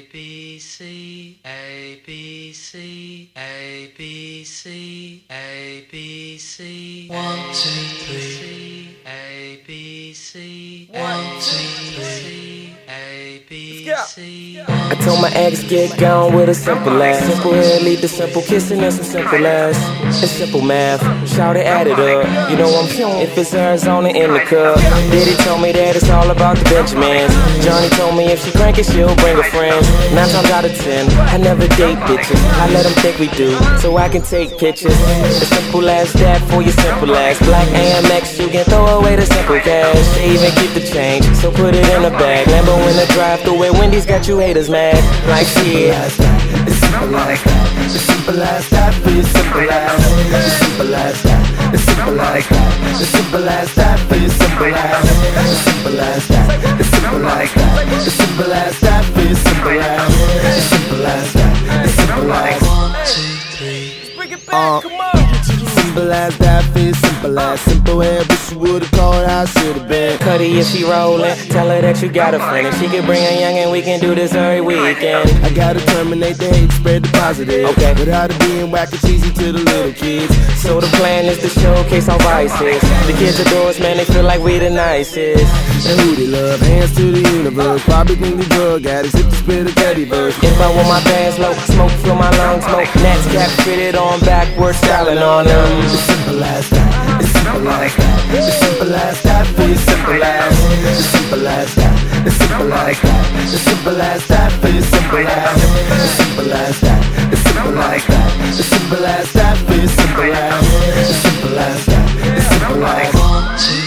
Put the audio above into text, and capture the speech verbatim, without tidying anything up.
B C A B C A B C A B C one two three A B C one two three A B C. I told my ex get gone with a simple ass. Simple head lead to simple kissing and some simple ass. It's simple math, shout it, add it up. You know I'm feeling if it's Arizona in the cup. Diddy told me that it's all about the Benjamins. Johnny told me if she crank it, she'll bring her friends. Nine times out of ten, I never date bitches. I let them think we do, so I can take pictures. The simple as that for your simple ass. Black A M X, you can throw away the simple cash. They even keep the change, so put it in a bag. Lambo in the drive-thru where Wendy's got you haters mad. Like shit. It's simple as that. It's simple as that for your simple ass. It's simple as that. It's simple as that. It's simple as that for your simple ass. It's simple as that. It's simple as that. It's simple as that for your simple ass. It's simple as that. It's simple as one, two, three. Bring it back, come on. simple as that for your simple ass. Simple head, but you would've called I should've been. Cuddy, if she rollin', tell her that you got a friend. And she can bring a young and we can do this every weekend. I gotta terminate the hate, spread the positive. Okay. Without it being whack and cheesy to the little kids. So the plan is to showcase our vices. The kids adore us, man, they feel like we the nicest. And who they love, hands to the universe. Probably think the drug addicts, hit the spit of Cuddy verse. If I want my pants low, smoke fill my lungs, smoke. Nats cap fitted on backwards, styling on them. It's simple as that. It's simple as that. It's simple as that for your simple ass. It's simple as that. It's simple as that. It's simple as that for your simple ass. It's simple as that. It's simple as that. It's simple as that for your simple ass. It's simple as that. It's simple as one, two.